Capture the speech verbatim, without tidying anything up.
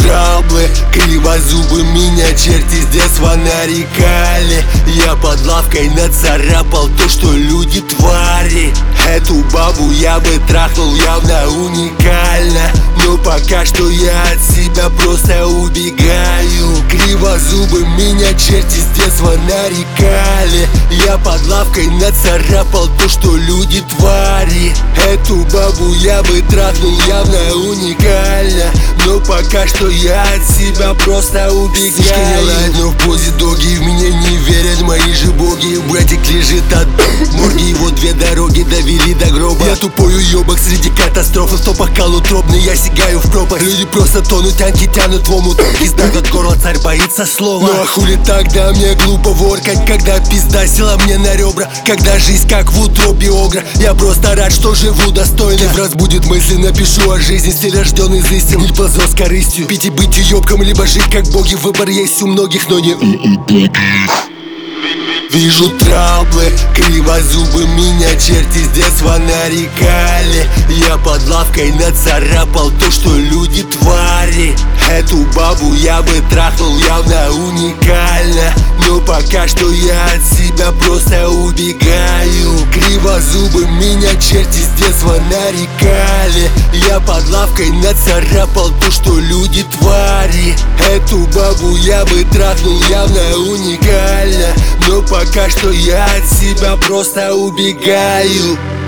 траблы, кривозубы меня черти с детства нарекали. Я под лавкой нацарапал то, что люди твари. Эту бабу я бы трахнул явно уникально, но пока что я от себя просто убегаю. Кривозубы меня черти с детства нарекали. Я под лавкой нацарапал то, что люди твари. Эту бабу я бы трахнул явно уникально, но пока что я от себя просто убегаю. Сишка не лает, но в позе доги в меня не верят мои же боги. Братик лежит от морги, его две дороги довели до гроба. Я тупой уебок среди катастроф, в топах колотропный, я сигаю в пропасть. Люди просто тонут, танки тянут в омут. Пизда от горла, царь боится слова. Ну а хули тогда мне глупо воркать, когда пизда села мне на ребра, когда жизнь как в утробе огра. Я просто рад, что живу достойно. В раз будет мысли, напишу о жизни, стиль рожден из истин. Не ползет с корыстью, пить и быть уебком, либо жить как боги. Выбор есть у многих, но не Вижу траблы, кривозубы меня черти с детства нарекали. Я под лавкой нацарапал то, что люди твари. Эту бабу я бы трахнул явно уникально, но пока что я от себя просто убегаю. Кривозубы меня черти с детства нарекали. Я под лавкой нацарапал то, что люди твари. Эту бабу я бы трахнул явно уникально, но пока что я от себя просто убегаю.